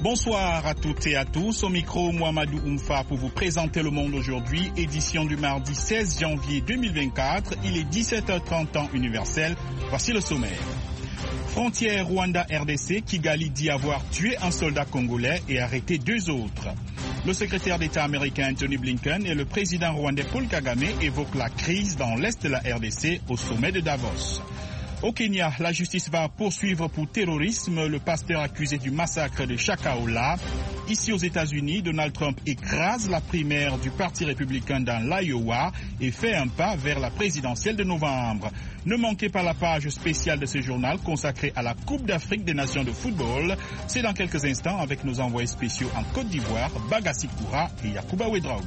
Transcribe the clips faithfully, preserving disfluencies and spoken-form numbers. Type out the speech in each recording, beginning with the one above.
Bonsoir à toutes et à tous. Au micro, Mohamedou Oumfa pour vous présenter Le Monde aujourd'hui, édition du mardi seize janvier deux mille vingt-quatre. Il est dix-sept heures trente temps universel. Voici le sommaire. Frontière Rwanda-R D C, Kigali dit avoir tué un soldat congolais et arrêté deux autres. Le secrétaire d'État américain Anthony Blinken et le président rwandais Paul Kagame évoquent la crise dans l'est de la R D C au sommet de Davos. Au Kenya, la justice va poursuivre pour terrorisme le pasteur accusé du massacre de Shakahola. Ici aux États-Unis, Donald Trump écrase la primaire du Parti républicain dans l'Iowa et fait un pas vers la présidentielle de novembre. Ne manquez pas la page spéciale de ce journal consacrée à la Coupe d'Afrique des Nations de football. C'est dans quelques instants avec nos envoyés spéciaux en Côte d'Ivoire, Bagassi Koura et Yakuba Ouedraogo.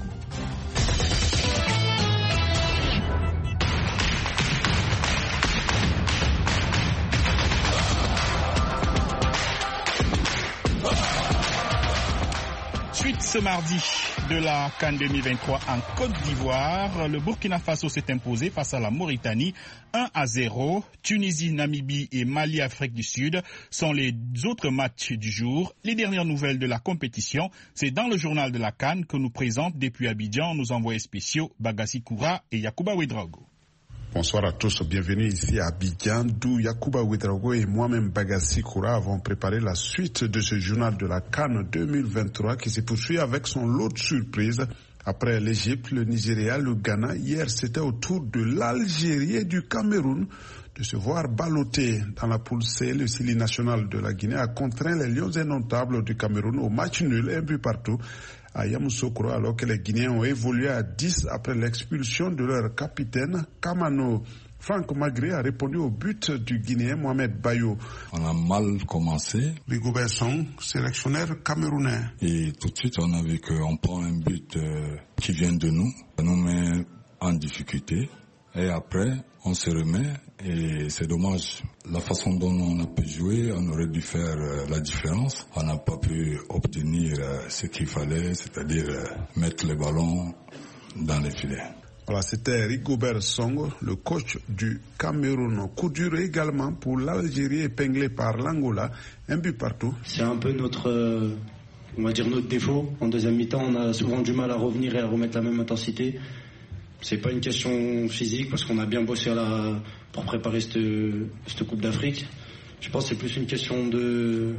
Suite ce mardi de la CAN deux mille vingt-trois en Côte d'Ivoire, le Burkina Faso s'est imposé face à la Mauritanie un à zéro. Tunisie, Namibie et Mali, Afrique du Sud sont les autres matchs du jour. Les dernières nouvelles de la compétition, c'est dans le journal de la CAN que nous présentent depuis Abidjan nos envoyés spéciaux Bagassi Koura et Yakuba Ouedraogo. Bonsoir à tous, bienvenue ici à Abidjan, d'où Yakuba Ouedraogo et moi-même Bagassi Koura avons préparé la suite de ce journal de la CAN deux mille vingt-trois qui se poursuit avec son lot de surprises. Après l'Égypte, le Nigeria, le Ghana, hier c'était au tour de l'Algérie et du Cameroun de se voir balloter dans la poule C. Le Sili national de la Guinée a contraint les Lions indomptables du Cameroun au match nul, un but partout à Yamoussoukro, alors que les Guinéens ont évolué à dix après l'expulsion de leur capitaine Kamano. Franck Magré a répondu au but du Guinéen Mohamed Bayo. On a mal commencé. Rigobert Song, sélectionneur camerounais. Et tout de suite, on a vu qu'on prend un but euh, qui vient de nous. Ça nous met en difficulté. Et après, on se remet et c'est dommage. La façon dont on a pu jouer, on aurait dû faire euh, la différence. On n'a pas pu obtenir euh, ce qu'il fallait, c'est-à-dire euh, mettre le ballon dans les filets. Voilà, c'était Rigobert Song, le coach du Cameroun. Coup dur également pour l'Algérie épinglée par l'Angola, un but partout. C'est un peu notre, euh, on va dire notre défaut. En deuxième mi-temps, on a souvent du mal à revenir et à remettre la même intensité. C'est pas une question physique parce qu'on a bien bossé à la, pour préparer cette, cette Coupe d'Afrique. Je pense que c'est plus une question de,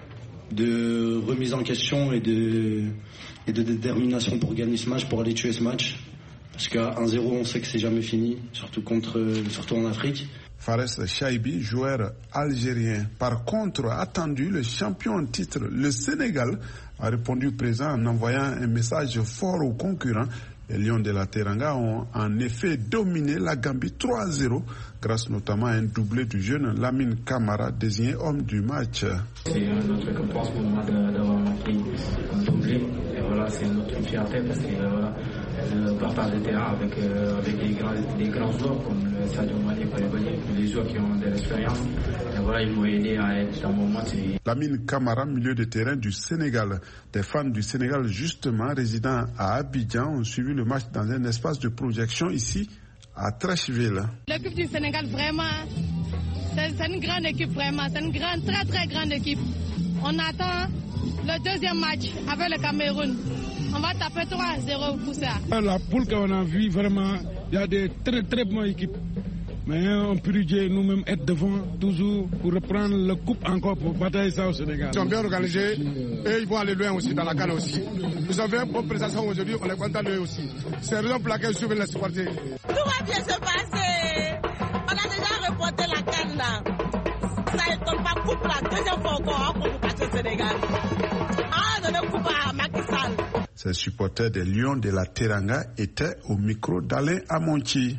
de remise en question et de, et de détermination pour gagner ce match, pour aller tuer ce match. Parce qu'à un zéro, on sait que c'est jamais fini, surtout, contre, surtout en Afrique. Fares Chaibi, joueur algérien. Par contre, attendu, le champion en titre, le Sénégal, a répondu présent en envoyant un message fort aux concurrents. Les Lions de la Teranga ont en effet dominé la Gambie trois à zéro, grâce notamment à un doublé du jeune Lamine Camara, désigné homme du match. C'est notre récompense pour moi d'avoir marqué un doublé. Et voilà, c'est notre fierté parce que voilà, le partage de terrain avec, euh, avec des, grands, des grands joueurs comme le Sadio Mané, les joueurs qui ont de l'expérience. Et voilà, ils m'ont aidé à être dans mon match. Lamine Camara, milieu de terrain du Sénégal. Des fans du Sénégal, justement, résidant à Abidjan, ont suivi le match dans un espace de projection ici à Trècheville. L'équipe du Sénégal, vraiment, c'est, c'est une grande équipe, vraiment. C'est une grande, très très grande équipe. On attend le deuxième match avec le Cameroun. On va taper trois à zéro pour ça. La poule qu'on a vue, vraiment, il y a des très très bonnes équipes. Mais on peut nous-mêmes être devant toujours pour reprendre la coupe encore pour batailler ça au Sénégal. Ils sont bien organisés et ils vont aller loin aussi dans la CAN aussi. Ils ont fait une bonne prestation aujourd'hui, on est content d'eux aussi. C'est la raison pour laquelle je suis venu les supporter. Tout va bien se passer. On a déjà reporté la CAN là. Ça ne tombe pas coupe la deuxième fois encore pour passer au Sénégal. Ah, on donne coupe à Macky Sall. Ces supporters des Lions de la Teranga étaient au micro d'Alain Amonti.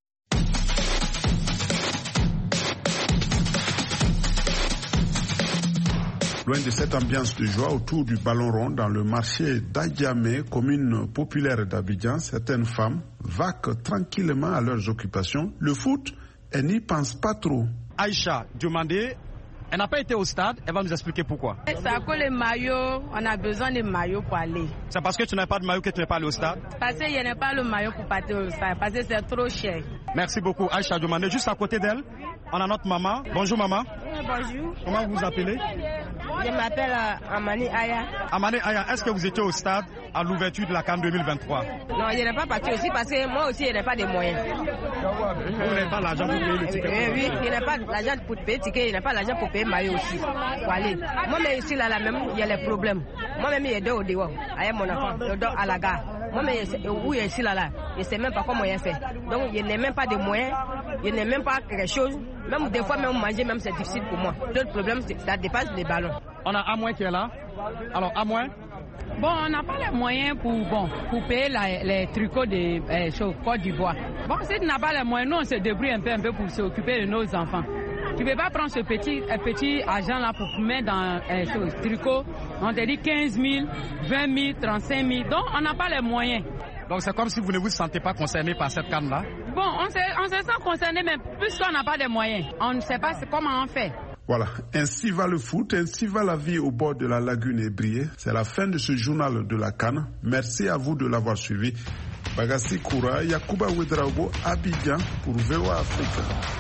Loin de cette ambiance de joie autour du ballon rond dans le marché d'Adjamé, commune populaire d'Abidjan, certaines femmes vaquent tranquillement à leurs occupations. Le foot, elles n'y pensent pas trop. Aïcha Diomandé, elle n'a pas été au stade, elle va nous expliquer pourquoi. C'est à cause des maillots, on a besoin de maillots pour aller. C'est parce que tu n'as pas de maillot que tu n'es pas allé au stade? Parce qu'il n'y a pas le maillot pour partir au stade, parce que c'est trop cher. Merci beaucoup Aïcha Diomandé. Juste à côté d'elle, on a notre maman. Bonjour maman. Bonjour. Comment vous vous appelez? Je m'appelle Amani Aya. Amani Aya, est-ce que vous étiez au stade à l'ouverture de la CAN deux mille vingt-trois? Non, je n'ai pas parti aussi parce que moi aussi, je n'ai pas de moyens. Vous n'avez pas l'argent pour payer le ticket? Oui, oui, je n'ai pas l'argent pour payer le ticket, je n'ai pas l'argent pour payer maillot aussi. Pour aller. Moi-même ici, là, là même, il y a les problèmes. Moi-même, il y a deux au dehors, avec mon enfant, le dos à la gare. Moi-même, où il est ici, là, là, je ne sais même pas comment il fait. Donc, je n'ai même pas de moyens, je n'ai même pas quelque chose. Même des fois, même manger, même c'est difficile pour moi. L'autre problème, c'est que ça dépasse les ballons. On a Amouin qui est là. Alors, Amouin? Bon, on n'a pas les moyens pour, bon, pour payer la, les tricots de euh, Côte d'Ivoire. Bon, si tu n'as pas les moyens, nous, on se débrouille un peu, un peu pour s'occuper de nos enfants. Tu ne peux pas prendre ce petit, euh, petit argent-là pour mettre dans euh, ce tricot. On te dit quinze mille, vingt mille, trente-cinq mille. Donc, on n'a pas les moyens. Donc, c'est comme si vous ne vous sentez pas concerné par cette canne-là? Bon, on se, on se sent concerné, mais puisqu'on n'a pas de moyens, on ne sait pas comment on fait. Voilà, ainsi va le foot, ainsi va la vie au bord de la lagune ébriée. C'est la fin de ce journal de la CAN. Merci à vous de l'avoir suivi. Bagassi Koura, Yacouba Ouedraogo, Abidjan pour V O A Afrique.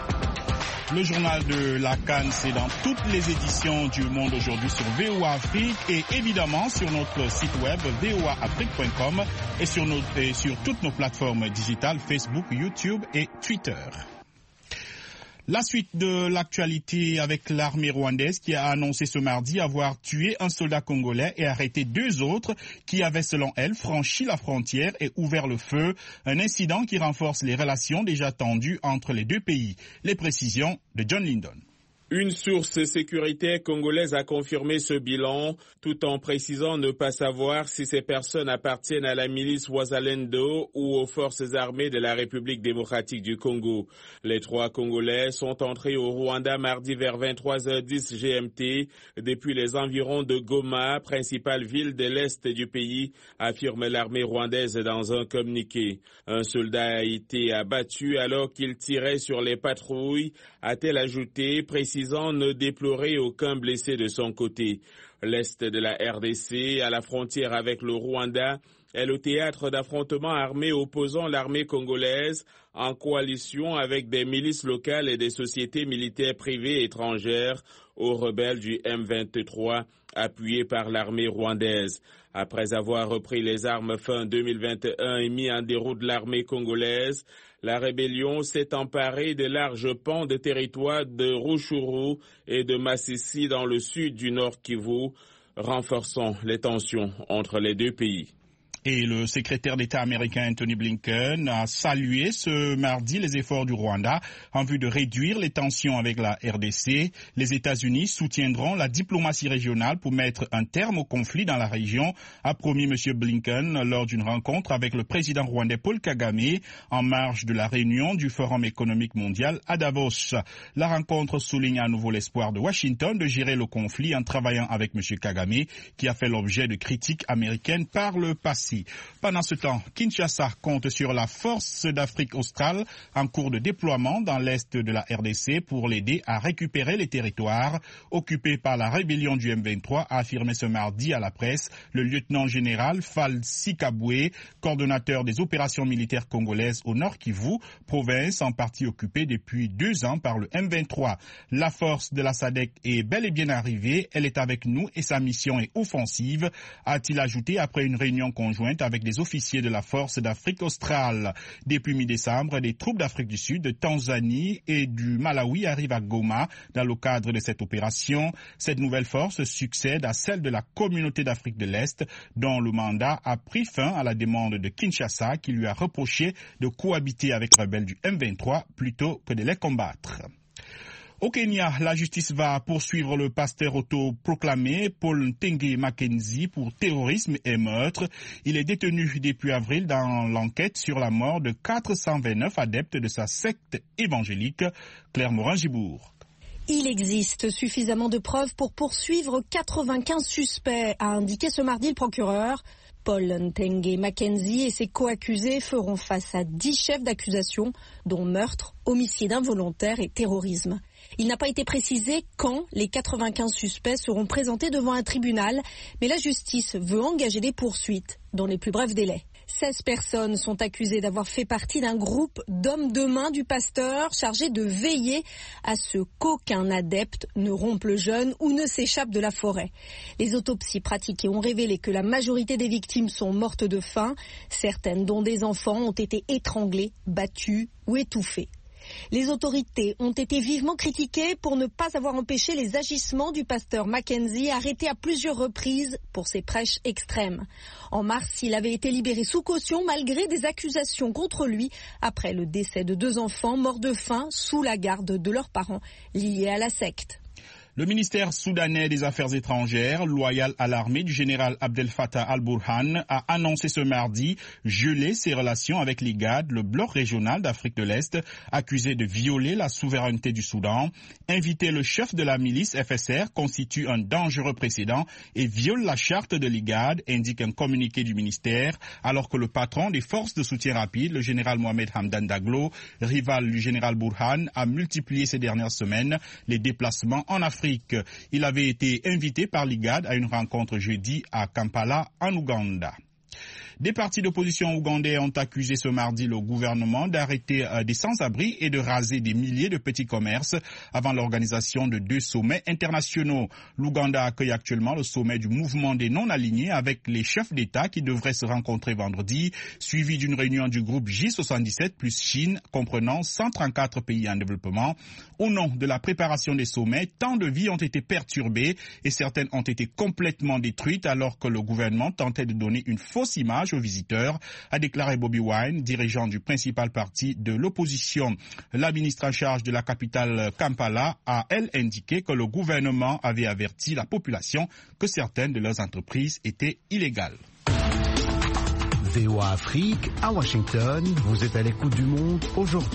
Le journal de la CAN, c'est dans toutes les éditions du Monde aujourd'hui sur V O A Afrique et évidemment sur notre site web v o a afrique point com et sur, notre, et sur toutes nos plateformes digitales Facebook, YouTube et Twitter. La suite de l'actualité avec l'armée rwandaise qui a annoncé ce mardi avoir tué un soldat congolais et arrêté deux autres qui avaient, selon elle, franchi la frontière et ouvert le feu. Un incident qui renforce les relations déjà tendues entre les deux pays. Les précisions de John Lyndon. Une source sécuritaire congolaise a confirmé ce bilan, tout en précisant ne pas savoir si ces personnes appartiennent à la milice Wazalendo ou aux forces armées de la République démocratique du Congo. Les trois Congolais sont entrés au Rwanda mardi vers vingt-trois heures dix G M T depuis les environs de Goma, principale ville de l'est du pays, affirme l'armée rwandaise dans un communiqué. Un soldat a été abattu alors qu'il tirait sur les patrouilles, a-t-elle ajouté, précisément ne déplorer aucun blessé de son côté. L'est de la R D C, à la frontière avec le Rwanda, est le théâtre d'affrontements armés opposant l'armée congolaise en coalition avec des milices locales et des sociétés militaires privées étrangères aux rebelles du M vingt-trois, appuyés par l'armée rwandaise. Après avoir repris les armes fin deux mille vingt et un et mis en déroute l'armée congolaise, la rébellion s'est emparée de larges pans de territoire de Rutshuru et de Masisi dans le sud du Nord Kivu, renforçant les tensions entre les deux pays. Et le secrétaire d'État américain Anthony Blinken a salué ce mardi les efforts du Rwanda en vue de réduire les tensions avec la R D C. Les États-Unis soutiendront la diplomatie régionale pour mettre un terme au conflit dans la région, a promis M. Blinken lors d'une rencontre avec le président rwandais Paul Kagame en marge de la réunion du Forum économique mondial à Davos. La rencontre souligne à nouveau l'espoir de Washington de gérer le conflit en travaillant avec M. Kagame, qui a fait l'objet de critiques américaines par le passé. Pendant ce temps, Kinshasa compte sur la force d'Afrique australe en cours de déploiement dans l'est de la R D C pour l'aider à récupérer les territoires occupés par la rébellion du M vingt-trois, a affirmé ce mardi à la presse le lieutenant-général Falsi Kabwe, coordonnateur des opérations militaires congolaises au Nord Kivu, province en partie occupée depuis deux ans par le M vingt-trois. La force de la S A D C est bel et bien arrivée, elle est avec nous et sa mission est offensive, a-t-il ajouté après une réunion conjointe avec des officiers de la force d'Afrique australe. Depuis mi-décembre, des troupes d'Afrique du Sud, de Tanzanie et du Malawi arrivent à Goma dans le cadre de cette opération. Cette nouvelle force succède à celle de la communauté d'Afrique de l'Est, dont le mandat a pris fin à la demande de Kinshasa, qui lui a reproché de cohabiter avec les rebelles du M vingt-trois plutôt que de les combattre. Au Kenya, la justice va poursuivre le pasteur autoproclamé Paul Ntenge Mackenzie pour terrorisme et meurtre. Il est détenu depuis avril dans l'enquête sur la mort de quatre cent vingt-neuf adeptes de sa secte évangélique. Claire Morin-Gibour. Il existe suffisamment de preuves pour poursuivre quatre-vingt-quinze suspects, a indiqué ce mardi le procureur. Paul Ntenge Mackenzie et ses co-accusés feront face à dix chefs d'accusation, dont meurtre, homicide involontaire et terrorisme. Il n'a pas été précisé quand les quatre-vingt-quinze suspects seront présentés devant un tribunal, mais la justice veut engager des poursuites dans les plus brefs délais. seize personnes sont accusées d'avoir fait partie d'un groupe d'hommes de main du pasteur chargé de veiller à ce qu'aucun adepte ne rompe le jeûne ou ne s'échappe de la forêt. Les autopsies pratiquées ont révélé que la majorité des victimes sont mortes de faim. Certaines, dont des enfants, ont été étranglées, battues ou étouffées. Les autorités ont été vivement critiquées pour ne pas avoir empêché les agissements du pasteur Mackenzie, arrêté à plusieurs reprises pour ses prêches extrêmes. En mars, il avait été libéré sous caution malgré des accusations contre lui après le décès de deux enfants morts de faim sous la garde de leurs parents liés à la secte. Le ministère soudanais des Affaires étrangères, loyal à l'armée du général Abdel Fattah al-Burhan, a annoncé ce mardi geler ses relations avec l'I G A D, le bloc régional d'Afrique de l'Est, accusé de violer la souveraineté du Soudan. Inviter le chef de la milice F S R constitue un dangereux précédent et viole la charte de l'I G A D, indique un communiqué du ministère, alors que le patron des forces de soutien rapide, le général Mohamed Hamdan Daglo, rival du général Burhan, a multiplié ces dernières semaines les déplacements en Afrique. Il avait été invité par l'I G A D à une rencontre jeudi à Kampala, en Ouganda. Des partis d'opposition ougandais ont accusé ce mardi le gouvernement d'arrêter des sans-abri et de raser des milliers de petits commerces avant l'organisation de deux sommets internationaux. L'Ouganda accueille actuellement le sommet du mouvement des non-alignés avec les chefs d'État qui devraient se rencontrer vendredi, suivi d'une réunion du groupe J soixante-dix-sept plus Chine, comprenant cent trente-quatre pays en développement. Au nom de la préparation des sommets, tant de vies ont été perturbées et certaines ont été complètement détruites alors que le gouvernement tentait de donner une fausse image aux visiteurs, a déclaré Bobby Wine, dirigeant du principal parti de l'opposition. La ministre en charge de la capitale Kampala a, elle, indiqué que le gouvernement avait averti la population que certaines de leurs entreprises étaient illégales. V O A Afrique, à Washington, vous êtes à l'écoute du monde aujourd'hui.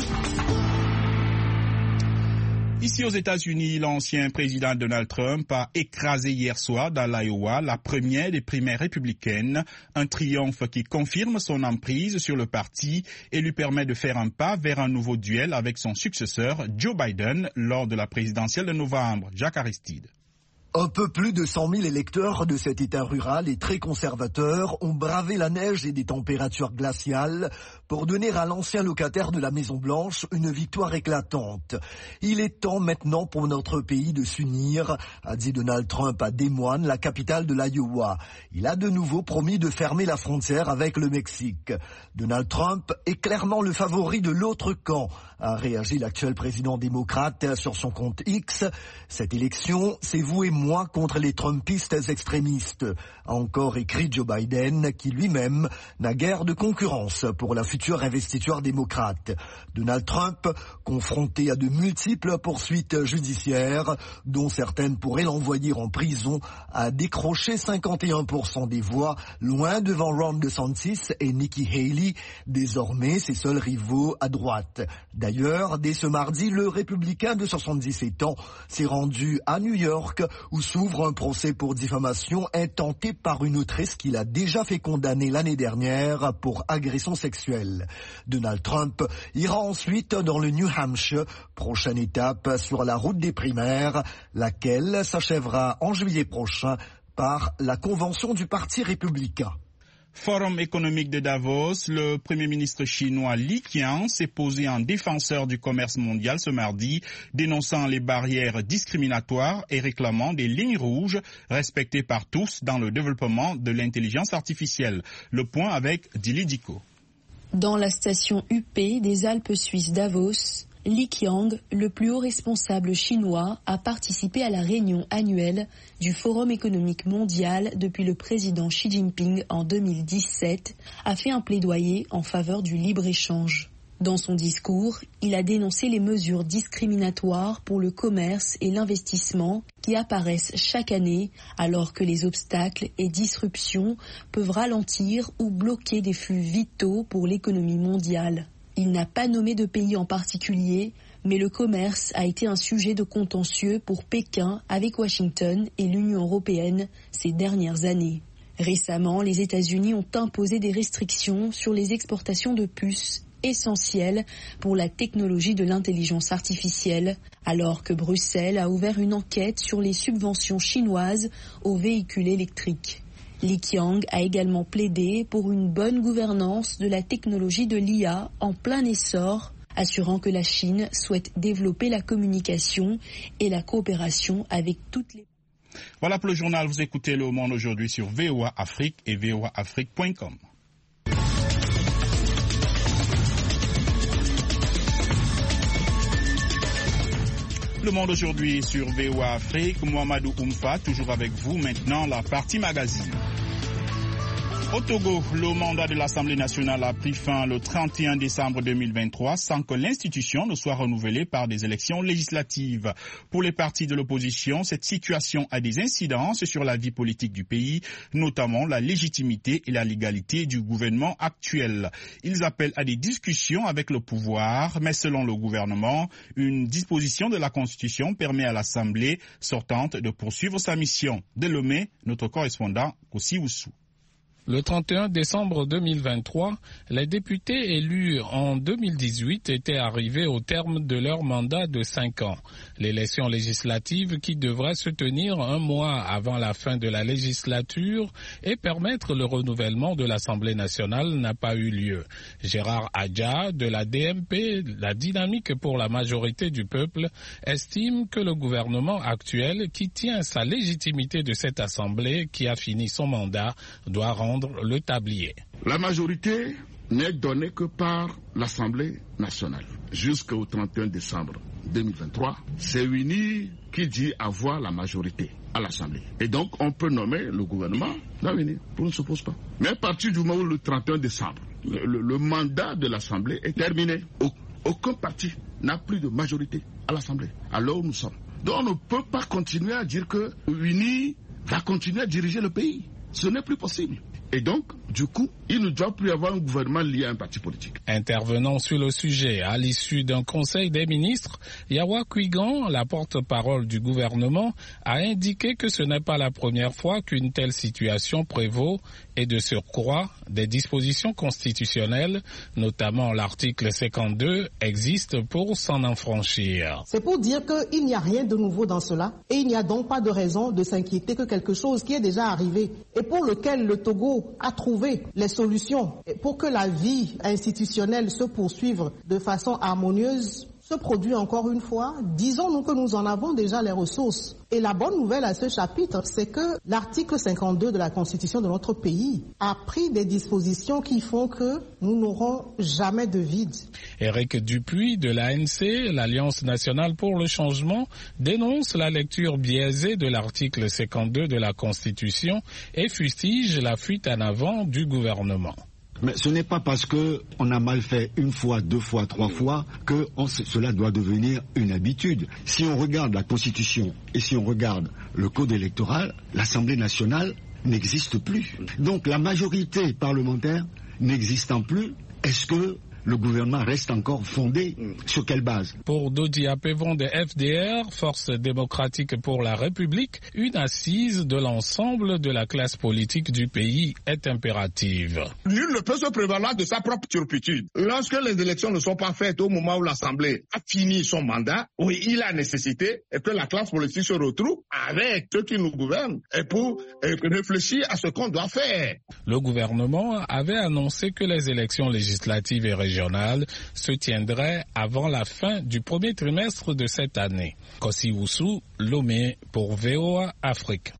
Ici aux États-Unis, l'ancien président Donald Trump a écrasé hier soir dans l'Iowa la première des primaires républicaines, un triomphe qui confirme son emprise sur le parti et lui permet de faire un pas vers un nouveau duel avec son successeur Joe Biden lors de la présidentielle de novembre. Jacques Aristide. Un peu plus de cent mille électeurs de cet État rural et très conservateur ont bravé la neige et des températures glaciales pour donner à l'ancien locataire de la Maison-Blanche une victoire éclatante. Il est temps maintenant pour notre pays de s'unir, a dit Donald Trump à Des Moines, la capitale de l'Iowa. Il a de nouveau promis de fermer la frontière avec le Mexique. Donald Trump est clairement le favori de l'autre camp, a réagi l'actuel président démocrate sur son compte X. Cette élection, c'est vous et moi contre les Trumpistes extrémistes, a encore écrit Joe Biden, qui lui-même n'a guère de concurrence pour la future investiture démocrate. Donald Trump, confronté à de multiples poursuites judiciaires, dont certaines pourraient l'envoyer en prison, a décroché cinquante et un pour cent des voix, loin devant Ron DeSantis et Nikki Haley, désormais ses seuls rivaux à droite. D'ailleurs, dès ce mardi, le républicain de soixante-dix-sept ans s'est rendu à New York, où s'ouvre un procès pour diffamation intenté par une autrice qu'il a déjà fait condamner l'année dernière pour agression sexuelle. Donald Trump ira ensuite dans le New Hampshire, prochaine étape sur la route des primaires, laquelle s'achèvera en juillet prochain par la convention du Parti républicain. Forum économique de Davos, le Premier ministre chinois Li Qiang s'est posé en défenseur du commerce mondial ce mardi, dénonçant les barrières discriminatoires et réclamant des lignes rouges respectées par tous dans le développement de l'intelligence artificielle. Le point avec Dili Diko. Dans la station U P des Alpes suisses Davos, Li Qiang, le plus haut responsable chinois, a participé à la réunion annuelle du Forum économique mondial depuis le président Xi Jinping en deux mille dix-sept, a fait un plaidoyer en faveur du libre-échange. Dans son discours, il a dénoncé les mesures discriminatoires pour le commerce et l'investissement qui apparaissent chaque année alors que les obstacles et disruptions peuvent ralentir ou bloquer des flux vitaux pour l'économie mondiale. Il n'a pas nommé de pays en particulier, mais le commerce a été un sujet de contentieux pour Pékin avec Washington et l'Union européenne ces dernières années. Récemment, les États-Unis ont imposé des restrictions sur les exportations de puces essentielles pour la technologie de l'intelligence artificielle, alors que Bruxelles a ouvert une enquête sur les subventions chinoises aux véhicules électriques. Li Qiang a également plaidé pour une bonne gouvernance de la technologie de l'I A en plein essor, assurant que la Chine souhaite développer la communication et la coopération avec toutes les... Voilà pour le journal, vous écoutez Le Monde aujourd'hui sur V O A Afrique et V O A Afrique point com. Le Monde aujourd'hui sur V O A Afrique, Mohamedou Oumfa, toujours avec vous. Maintenant, la partie magazine. Au Togo, le mandat de l'Assemblée nationale a pris fin le trente et un décembre deux mille vingt-trois sans que l'institution ne soit renouvelée par des élections législatives. Pour les partis de l'opposition, cette situation a des incidences sur la vie politique du pays, notamment la légitimité et la légalité du gouvernement actuel. Ils appellent à des discussions avec le pouvoir, mais selon le gouvernement, une disposition de la Constitution permet à l'Assemblée sortante de poursuivre sa mission. De Lomé, notre correspondant Kossi Oussou. Le trente et un décembre deux mille vingt-trois, les députés élus en deux mille dix-huit étaient arrivés au terme de leur mandat de cinq ans. L'élection législative qui devrait se tenir un mois avant la fin de la législature et permettre le renouvellement de l'Assemblée nationale n'a pas eu lieu. Gérard Adja de la D M P, la dynamique pour la majorité du peuple, estime que le gouvernement actuel qui tient sa légitimité de cette Assemblée qui a fini son mandat doit rendre le tablier. La majorité n'est donnée que par l'Assemblée nationale. Jusqu'au trente et un décembre deux mille vingt-trois, c'est Wini qui dit avoir la majorité à l'Assemblée. Et donc, on peut nommer le gouvernement d'avenir. On ne s'oppose pas. Mais à partir du moment où le trente et un décembre, le, le, le mandat de l'Assemblée est terminé, aucun parti n'a plus de majorité à l'Assemblée. Alors nous sommes. Donc, on ne peut pas continuer à dire que Wini va continuer à diriger le pays. Ce n'est plus possible. Et donc, du coup, il ne doit plus y avoir un gouvernement lié à un parti politique. Intervenant sur le sujet à l'issue d'un conseil des ministres, Yawa Kwigan, la porte-parole du gouvernement, a indiqué que ce n'est pas la première fois qu'une telle situation prévaut et de surcroît, des dispositions constitutionnelles, notamment l'article cinquante-deux, existent pour s'en affranchir. C'est pour dire qu'il n'y a rien de nouveau dans cela et il n'y a donc pas de raison de s'inquiéter que quelque chose qui est déjà arrivé et pour lequel le Togo a trouvé les solutions pour que la vie institutionnelle se poursuive de façon harmonieuse se produit encore une fois. Disons-nous que nous en avons déjà les ressources. Et la bonne nouvelle à ce chapitre, c'est que l'article cinquante-deux de la Constitution de notre pays a pris des dispositions qui font que nous n'aurons jamais de vide. Éric Dupuis de l'A N C, l'Alliance nationale pour le changement, dénonce la lecture biaisée de l'article cinquante-deux de la Constitution et fustige la fuite en avant du gouvernement. Mais ce n'est pas parce qu'on a mal fait une fois, deux fois, trois fois que on, cela doit devenir une habitude. Si on regarde la Constitution et si on regarde le Code électoral, l'Assemblée nationale n'existe plus. Donc la majorité parlementaire n'existant plus, est-ce que le gouvernement reste encore fondé sur quelle base? Pour Dodi Apevon de F D R, Force démocratique pour la République, une assise de l'ensemble de la classe politique du pays est impérative. Nul ne peut se prévaloir de sa propre turpitude. Lorsque les élections ne sont pas faites au moment où l'Assemblée a fini son mandat, oui, il a nécessité que la classe politique se retrouve avec ceux qui nous gouvernent et pour réfléchir à ce qu'on doit faire. Le gouvernement avait annoncé que les élections législatives et régionales se tiendrait avant la fin du premier trimestre de cette année. Kossi Oussou, Lomé pour V O A Afrique.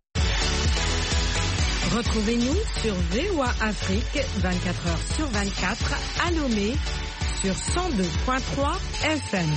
Retrouvez-nous sur V O A Afrique vingt-quatre heures sur vingt-quatre à Lomé sur cent deux virgule trois F M.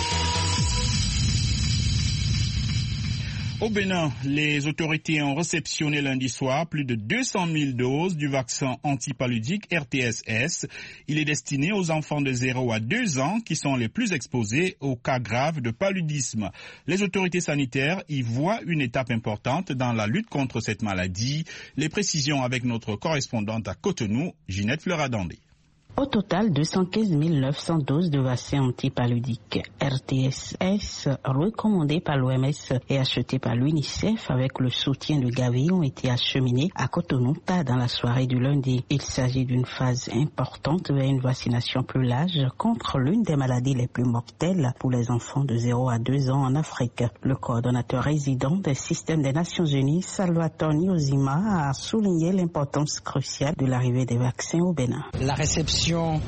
Au Bénin, les autorités ont réceptionné lundi soir plus de deux cent mille doses du vaccin antipaludique R T S S. Il est destiné aux enfants de zéro à deux ans qui sont les plus exposés aux cas graves de paludisme. Les autorités sanitaires y voient une étape importante dans la lutte contre cette maladie. Les précisions avec notre correspondante à Cotonou, Ginette Fleuradandé. Au total, deux cent quinze mille neuf cents doses de vaccins antipaludiques R T S S recommandées par l'O M S et achetées par l'UNICEF avec le soutien de Gavi ont été acheminées à Cotonou dans la soirée du lundi. Il s'agit d'une phase importante vers une vaccination plus large contre l'une des maladies les plus mortelles pour les enfants de zéro à deux ans en Afrique. Le coordonnateur résident des systèmes des Nations Unies, Salvatore Nyozima, a souligné l'importance cruciale de l'arrivée des vaccins au Bénin. La réception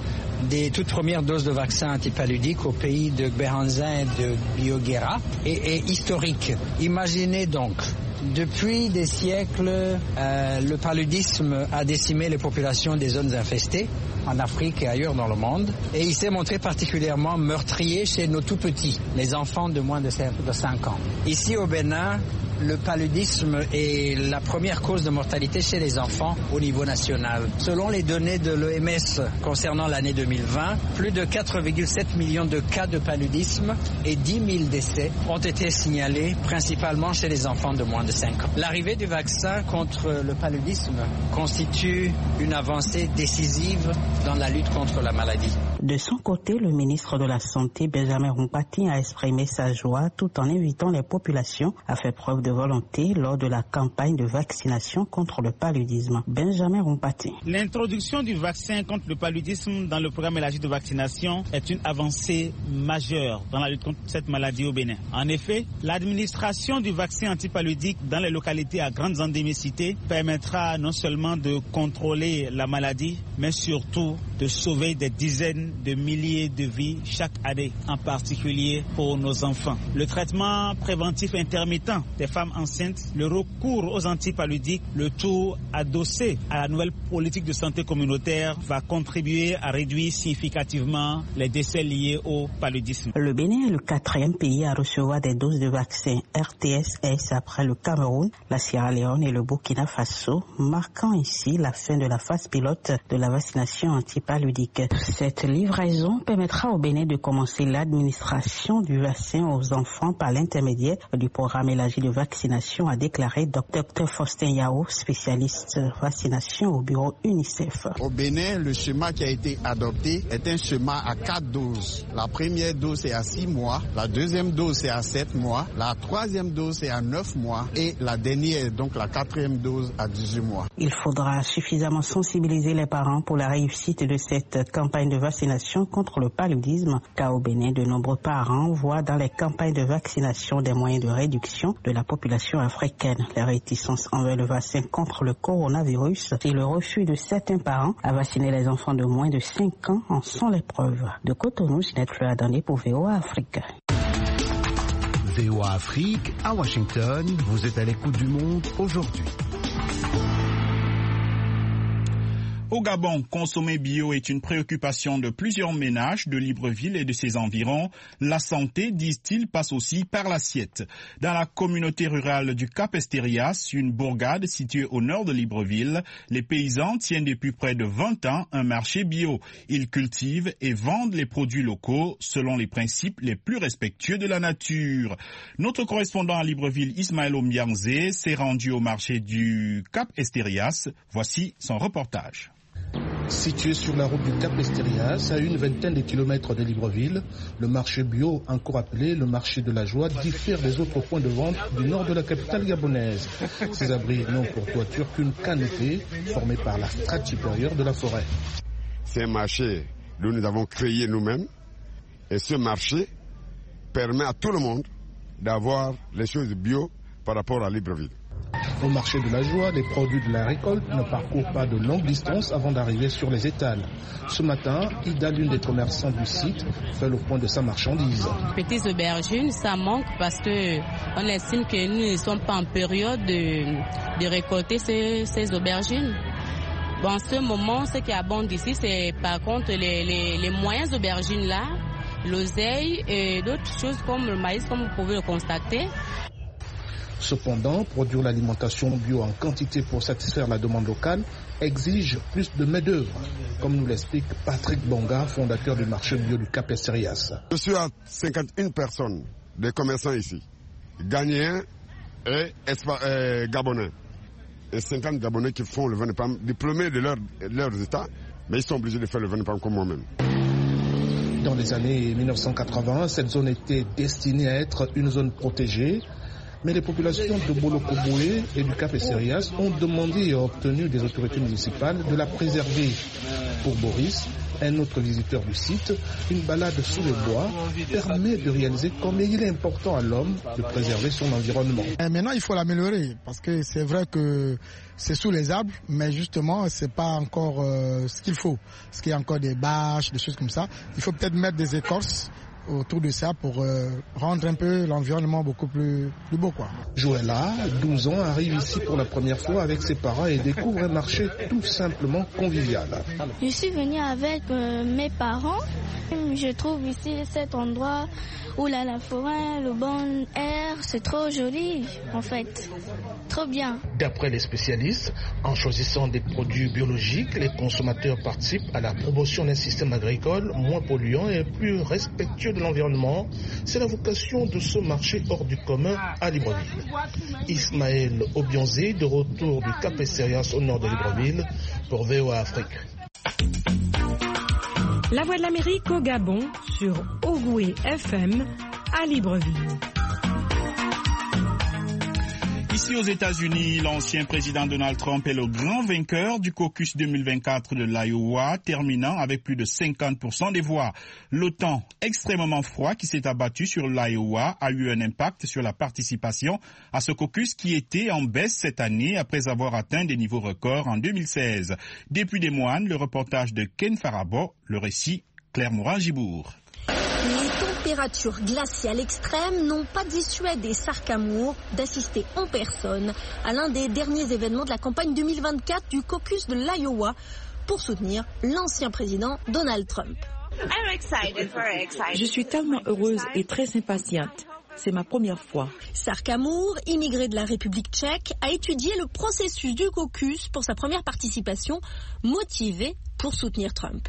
des toutes premières doses de vaccins antipaludiques au pays de Behanzin et de Bioguera est, est historique. Imaginez donc, depuis des siècles, euh, le paludisme a décimé les populations des zones infestées en Afrique et ailleurs dans le monde, et il s'est montré particulièrement meurtrier chez nos tout petits, les enfants de moins de cinq ans. Ici au Bénin, le paludisme est la première cause de mortalité chez les enfants au niveau national. Selon les données de l'O M S concernant l'année deux mille vingt, plus de quatre virgule sept millions de cas de paludisme et dix mille décès ont été signalés principalement chez les enfants de moins de cinq ans. L'arrivée du vaccin contre le paludisme constitue une avancée décisive dans la lutte contre la maladie. De son côté, le ministre de la Santé, Benjamin Rumpati, a exprimé sa joie tout en invitant les populations à faire preuve de volonté lors de la campagne de vaccination contre le paludisme. Benjamin Rumpati. L'introduction du vaccin contre le paludisme dans le programme élargi de vaccination est une avancée majeure dans la lutte contre cette maladie au Bénin. En effet, l'administration du vaccin antipaludique dans les localités à grandes endémicités permettra non seulement de contrôler la maladie, mais surtout de sauver des dizaines de milliers de vies chaque année, en particulier pour nos enfants. Le traitement préventif intermittent des femmes enceintes, le recours aux antipaludiques, le tout adossé à la nouvelle politique de santé communautaire va contribuer à réduire significativement les décès liés au paludisme. Le Bénin est le quatrième pays à recevoir des doses de vaccins R T S S après le Cameroun, la Sierra Leone et le Burkina Faso, marquant ainsi la fin de la phase pilote de la vaccination antipaludique. Cette livraison permettra au Bénin de commencer l'administration du vaccin aux enfants par l'intermédiaire du programme élargi de vaccination, a déclaré Dr Faustin Yao, spécialiste vaccination au bureau UNICEF. Au Bénin, le schéma qui a été adopté est un schéma à quatre doses. La première dose est à six mois, la deuxième dose est à sept mois, la troisième dose est à neuf mois et la dernière, donc la quatrième dose, à dix-huit mois. Il faudra suffisamment sensibiliser les parents pour la réussite de cette campagne de vaccination contre le paludisme, car au Bénin, de nombreux parents voient dans les campagnes de vaccination des moyens de réduction de la population africaine. Les réticences envers le vaccin contre le coronavirus et le refus de certains parents à vacciner les enfants de moins de cinq ans en sont les preuves. De Cotonou, Ginette Fleur-Adandé pour V O A Afrique. V O A Afrique, à Washington, vous êtes à l'écoute du monde aujourd'hui. Au Gabon, consommer bio est une préoccupation de plusieurs ménages de Libreville et de ses environs. La santé, disent-ils, passe aussi par l'assiette. Dans la communauté rurale du Cap Esterias, une bourgade située au nord de Libreville, les paysans tiennent depuis près de vingt ans un marché bio. Ils cultivent et vendent les produits locaux selon les principes les plus respectueux de la nature. Notre correspondant à Libreville, Ismaël Ombianzé, s'est rendu au marché du Cap Esterias. Voici son reportage. Situé sur la route du Cap Esterias, à une vingtaine de kilomètres de Libreville, le marché bio, encore appelé le marché de la joie, diffère des autres points de vente du nord de la capitale gabonaise. Ces abris n'ont pour toiture qu'une canopée formée par la strate supérieure de la forêt. C'est un marché que nous avons créé nous-mêmes et ce marché permet à tout le monde d'avoir les choses bio par rapport à Libreville. Au marché de la joie, les produits de la récolte ne parcourent pas de longues distances avant d'arriver sur les étals. Ce matin, Ida, l'une des commerçants du site, fait le point de sa marchandise. Petites aubergines, ça manque parce qu'on estime que nous ne sommes pas en période de, de récolter ces, ces aubergines. Bon, en ce moment, ce qui abonde ici, c'est par contre les, les, les moyennes aubergines là, l'oseille et d'autres choses comme le maïs, comme vous pouvez le constater. Cependant, produire l'alimentation bio en quantité pour satisfaire la demande locale exige plus de main-d'œuvre, comme nous l'explique Patrick Bonga, fondateur du marché bio du Cap Esterias. Je suis à cinquante et une personnes, des commerçants ici, Ghanéens et euh, Gabonais. Et cinquante Gabonais qui font le vin de pomme, diplômés de leur, leurs États, Mais ils sont obligés de faire le vingt-deux comme moi-même. Dans les années mille neuf cent quatre-vingts, cette zone était destinée à être une zone protégée. Mais les populations de Bolo-Koboé et du Cap-Esserias ont demandé et obtenu des autorités municipales de la préserver. Pour Boris, un autre visiteur du site, une balade sous les bois permet de réaliser combien il est important à l'homme de préserver son environnement. Et maintenant, il faut l'améliorer parce que c'est vrai que c'est sous les arbres, mais justement, c'est pas encore euh, ce qu'il faut. Parce qu'il y a encore des bâches, des choses comme ça. Il faut peut-être mettre des écorces autour de ça pour euh, rendre un peu l'environnement beaucoup plus, plus beau, quoi. Joëlla, douze ans, arrive ici pour la première fois avec ses parents et découvre un marché tout simplement convivial. Je suis venue avec euh, mes parents. Je trouve ici cet endroit où là, la forêt, le bon air, c'est trop joli en fait. Trop bien. D'après les spécialistes, en choisissant des produits biologiques, les consommateurs participent à la promotion d'un système agricole moins polluant et plus respectueux de l'environnement. C'est la vocation de ce marché hors du commun à Libreville. Ismaël Obionzi, de retour du Cap-Esserias au nord de Libreville, pour V O A Afrique. La Voix de l'Amérique au Gabon sur Ogoué F M à Libreville. Ici aux États-Unis, l'ancien président Donald Trump est le grand vainqueur du caucus deux mille vingt-quatre de l'Iowa, terminant avec plus de cinquante pour cent des voix. Le temps extrêmement froid qui s'est abattu sur l'Iowa a eu un impact sur la participation à ce caucus qui était en baisse cette année après avoir atteint des niveaux records en deux mille seize. Depuis Des Moines, le reportage de Ken Farabo, le récit Claire Morin-Gibourg. Les températures glaciales extrêmes n'ont pas dissuadé Sarkamour d'assister en personne à l'un des derniers événements de la campagne deux mille vingt-quatre du caucus de l'Iowa pour soutenir l'ancien président Donald Trump. Je suis tellement heureuse et très impatiente. C'est ma première fois. Sarkamour, immigré de la République tchèque, a étudié le processus du caucus pour sa première participation, motivé pour soutenir Trump.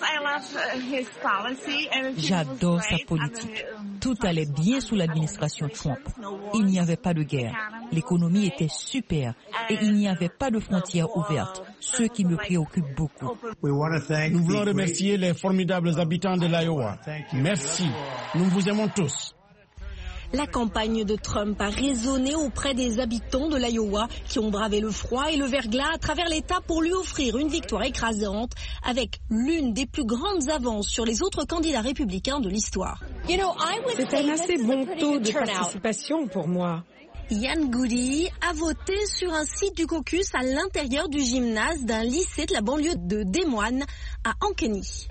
J'adore sa politique. Tout allait bien sous l'administration Trump. Il n'y avait pas de guerre. L'économie était super et il n'y avait pas de frontières ouvertes, ce qui me préoccupe beaucoup. Nous voulons remercier les formidables habitants de l'Iowa. Merci. Nous vous aimons tous. La campagne de Trump a résonné auprès des habitants de l'Iowa qui ont bravé le froid et le verglas à travers l'État pour lui offrir une victoire écrasante avec l'une des plus grandes avances sur les autres candidats républicains de l'histoire. C'est un assez bon taux de participation pour moi. Yann Goody a voté sur un site du caucus à l'intérieur du gymnase d'un lycée de la banlieue de Des Moines à Ankeny.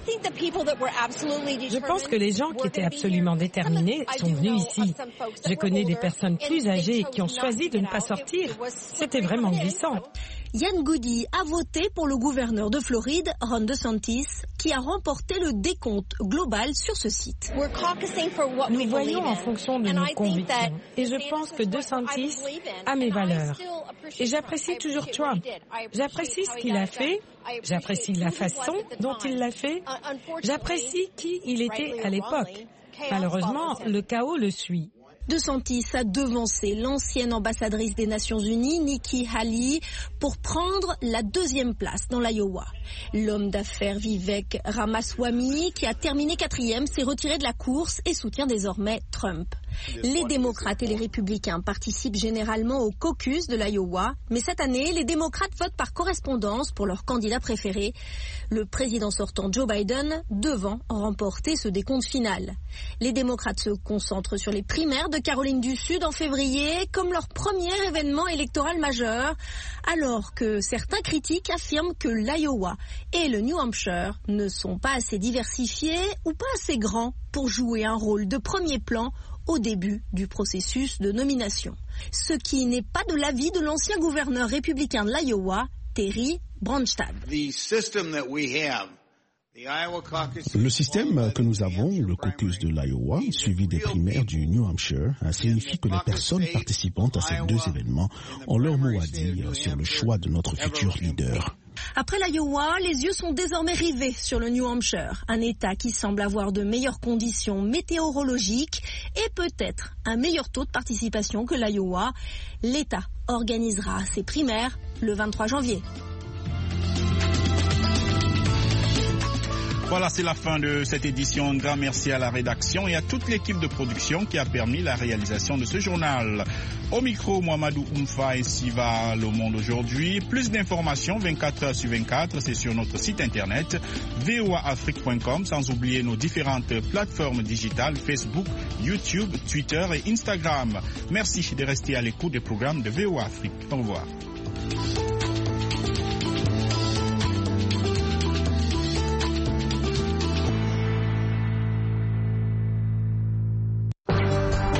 Je pense que les gens qui étaient absolument déterminés sont venus ici. Je connais des personnes plus âgées qui ont choisi de ne pas sortir. C'était vraiment glissant. Yann Goody a voté pour le gouverneur de Floride, Ron DeSantis, qui a remporté le décompte global sur ce site. Nous voyons en fonction de nos convictions. Et je pense que DeSantis a mes valeurs. Et j'apprécie toujours Trump. J'apprécie ce qu'il a fait. J'apprécie la façon dont il l'a fait. J'apprécie qui il était à l'époque. Malheureusement, le chaos le suit. DeSantis a devancé l'ancienne ambassadrice des Nations Unies, Nikki Haley, pour prendre la deuxième place dans l'Iowa. L'homme d'affaires Vivek Ramaswamy, qui a terminé quatrième, s'est retiré de la course et soutient désormais Trump. Les démocrates et les républicains participent généralement au caucus de l'Iowa, mais cette année, les démocrates votent par correspondance pour leur candidat préféré, le président sortant Joe Biden, devant remporter ce décompte final. Les démocrates se concentrent sur les primaires de Caroline du Sud en février comme leur premier événement électoral majeur, alors que certains critiques affirment que l'Iowa et le New Hampshire ne sont pas assez diversifiés ou pas assez grands pour jouer un rôle de premier plan au début du processus de nomination. Ce qui n'est pas de l'avis de l'ancien gouverneur républicain de l'Iowa, Terry Branstad. Le système que nous avons, le caucus de l'Iowa, suivi des primaires du New Hampshire, signifie que les personnes participantes à ces deux événements ont leur mot à dire sur le choix de notre futur leader. Après l'Iowa, les yeux sont désormais rivés sur le New Hampshire, un État qui semble avoir de meilleures conditions météorologiques et peut-être un meilleur taux de participation que l'Iowa. L'État organisera ses primaires le vingt-trois janvier. Voilà, c'est la fin de cette édition. Un grand merci à la rédaction et à toute l'équipe de production qui a permis la réalisation de ce journal. Au micro, Mohamedou Oumfa et Siva Le Monde aujourd'hui. Plus d'informations vingt-quatre heures sur vingt-quatre, c'est sur notre site internet v o a afrique point com, sans oublier nos différentes plateformes digitales Facebook, YouTube, Twitter et Instagram. Merci de rester à l'écoute des programmes de V O A Afrique. Au revoir.